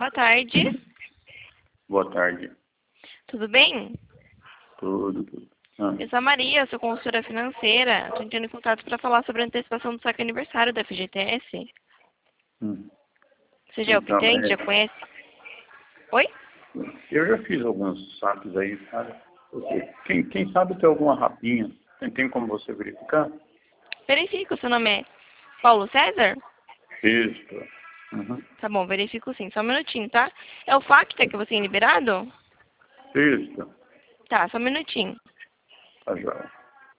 Boa tarde. Boa tarde. Tudo bem? Tudo. Eu sou a Maria, sou consultora financeira. Estou entrando em contato para falar sobre a antecipação do saque aniversário da FGTS. Você já é Então, optante? Já conhece? Oi? Eu já fiz alguns saques aí, sabe? Quem sabe tem alguma rapinha. Tem como você verificar? Verifico, seu nome é Paulo César? Isso. Uhum. Tá bom, verifico sim. Só um minutinho, tá? É o Facta que você tem liberado? Isso. Tá, só um minutinho. Tá joia.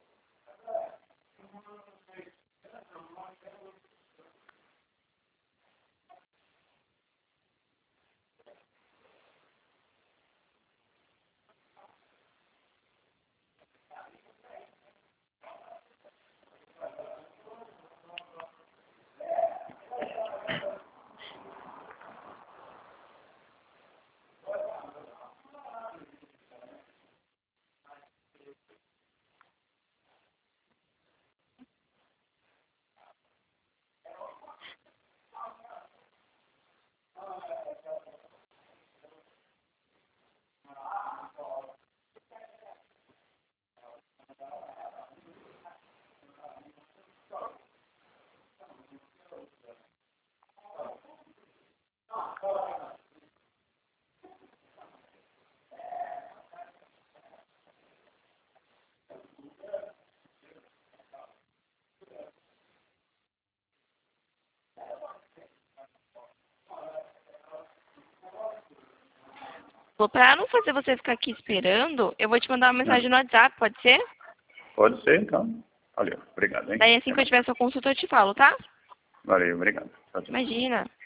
Para não fazer você ficar aqui esperando, eu vou te mandar uma mensagem Não. no WhatsApp, pode ser? Pode ser, então. Valeu. Obrigado, hein? Daí assim que eu tiver sua consulta eu te falo, tá? Valeu, obrigado. Tchau, tchau. Imagina.